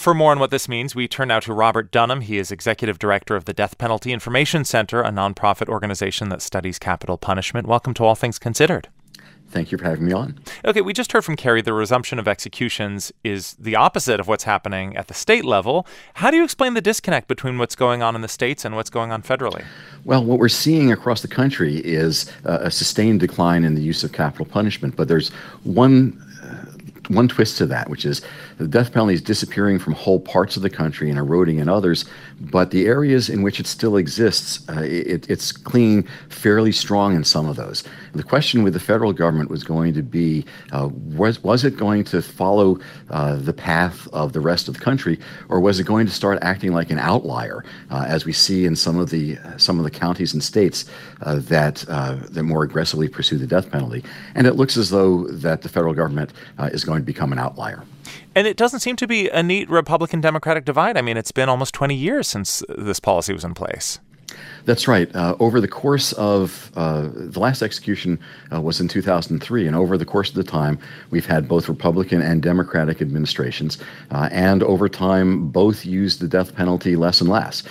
For more on what this means, we turn now to Robert Dunham. He is executive director of the Death Penalty Information Center, a nonprofit organization that studies capital punishment. Welcome to All Things Considered. Thank you for having me on. Okay, we just heard from Kerry the resumption of executions is the opposite of what's happening at the state level. How do you explain the disconnect between what's going on in the states and what's going on federally? Well, what we're seeing across the country is a sustained decline in the use of capital punishment, but there's one twist to that, which is the death penalty is disappearing from whole parts of the country and eroding in others, but the areas in which it still exists, it's clinging fairly strong in some of those. The question with the federal government was going to be, was it going to follow the path of the rest of the country, or was it going to start acting like an outlier, as we see in some of the counties and states that more aggressively pursue the death penalty? And it looks as though that the federal government is going to become an outlier. And it doesn't seem to be a neat Republican-Democratic divide. I mean, it's been almost 20 years since this policy was in place. That's right. Over the course of the last execution was in 2003, and over the course of the time, we've had both Republican and Democratic administrations, and over time, both used the death penalty less and less.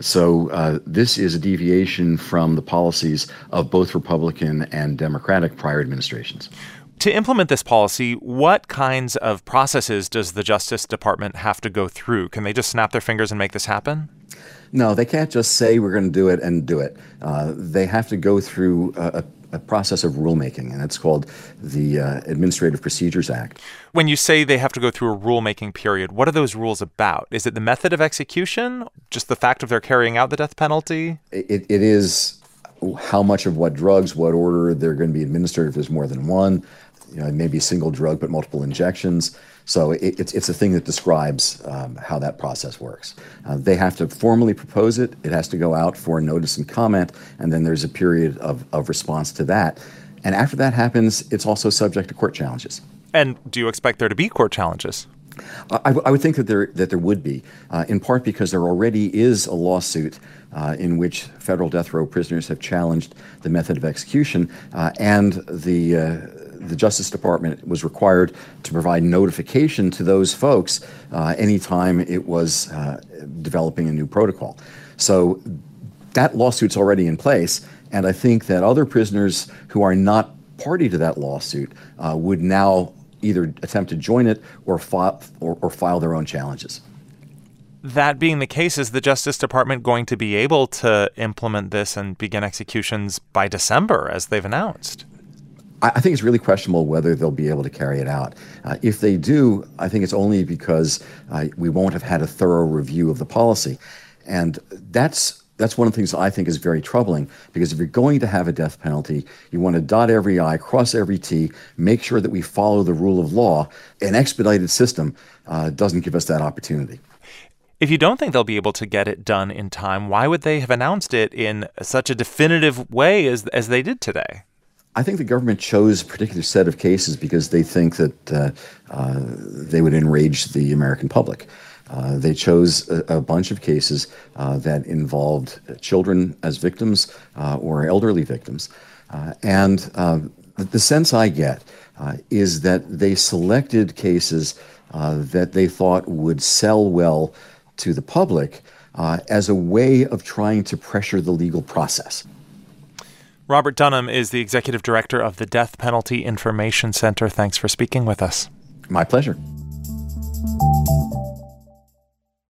So this is a deviation from the policies of both Republican and Democratic prior administrations. To implement this policy, what kinds of processes does the Justice Department have to go through? Can they just snap their fingers and make this happen? No, they can't just say we're going to do it and do it. They have to go through a process of rulemaking, and it's called the Administrative Procedures Act. When you say they have to go through a rulemaking period, what are those rules about? Is it the method of execution? Just the fact of their carrying out the death penalty? It is how much of what drugs, what order they're going to be administered if there's more than one. It may be a single drug, but multiple injections. So it's a thing that describes how that process works. They have to formally propose it. It has to go out for notice and comment, and then there's a period of response to that. And after that happens, it's also subject to court challenges. And do you expect there to be court challenges? I would think that there would be, in part because there already is a lawsuit in which federal death row prisoners have challenged the method of execution, and the Justice Department was required to provide notification to those folks anytime it was developing a new protocol. So that lawsuit's already in place, and I think that other prisoners who are not party to that lawsuit would now either attempt to join it or file their own challenges. That being the case, is the Justice Department going to be able to implement this and begin executions by December, as they've announced? I think it's really questionable whether they'll be able to carry it out. If they do, I think it's only because we won't have had a thorough review of the policy. And that's one of the things I think is very troubling, because if you're going to have a death penalty, you want to dot every I, cross every T, make sure that we follow the rule of law. An expedited system doesn't give us that opportunity. If you don't think they'll be able to get it done in time, why would they have announced it in such a definitive way as they did today? I think the government chose a particular set of cases because they think that they would enrage the American public. They chose a bunch of cases that involved children as victims or elderly victims. And the sense I get is that they selected cases that they thought would sell well to the public as a way of trying to pressure the legal process. Robert Dunham is the executive director of the Death Penalty Information Center. Thanks for speaking with us. My pleasure.